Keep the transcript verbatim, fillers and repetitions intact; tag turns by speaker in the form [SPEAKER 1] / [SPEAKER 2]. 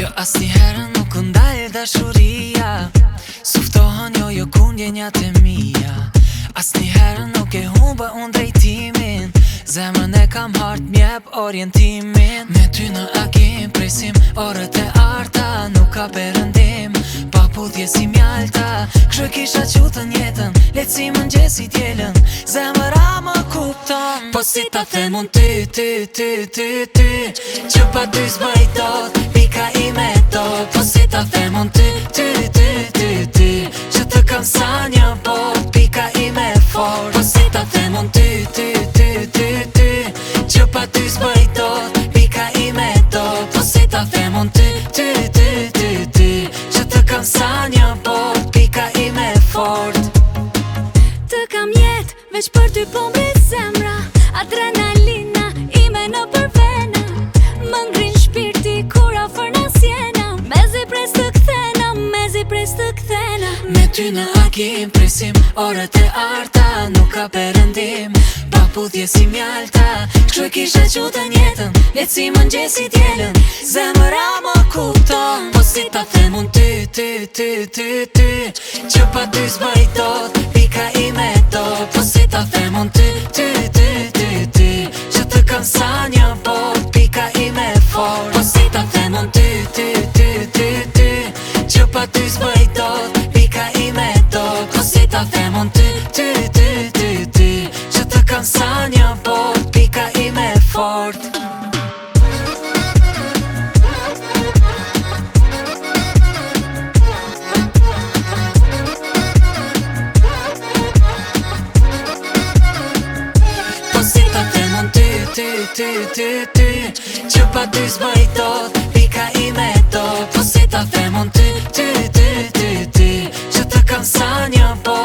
[SPEAKER 1] Asnjëherë nuk ndalë dashuria, suftohen jo jo kur ndjenjat e mia. Asnjëherë nuk e humba unë drejtimin, zemrën e kam hart mjep orientimin. Me ty në akim presim orët e arta, nuk ka perëndim, pa puthje si mjalta. Kshtu kisha qutën jetën, letë si mëngjesi t'jelën, zemëra më kupton. Po si ta them unë ty, ty, ty, ty, ty, që pa ty s'bëj dot, pika ime do. Po si ta them unë ty, ty, ty, ty, ty, që të kam sa një bot, pika ime fort. Po si ta them unë ty, ty, ty, ty, ty, që pa ty s'bëj dot, pika ime do. Po si ta them unë ty, ty, ty, ty, ty, që të kam sa një bot, pika ime fort.
[SPEAKER 2] Të kam jet, veç për ty po mbret zemra, adrenalina ime në përvena, më ngrin shpirti kur afër na sjena, mezi pres të kthena, mezi pres të kthena.
[SPEAKER 1] Me ty në akim presim orët e arta, nuk ka perëndim, pa puthje si mjalta. Kshtu e kisha qutën jetën, letë si mëngjesi t'jelën, zemëra më kupton. Po si ta them unë ty, ty, ty, ty, ty, që pa ty s'bëj dot, pika ime do. Po si ta them unë ty, ty, ty, ty, ty, që të kam sa një bot, pika ime fort. Po si ta them unë ty, ty, ty, ty, ty, që pa ty s'bëj dot, pika ime do. Po si ta them unë ty, ty, ty, ty, ty, që të kam sa një bot, pika ime fort. Ty, ty, ty, ty, që pa ty s'bëj dot, pika ime do. Po si ta them unë ty, ty, ty, ty, ty, që të kam sa një bot.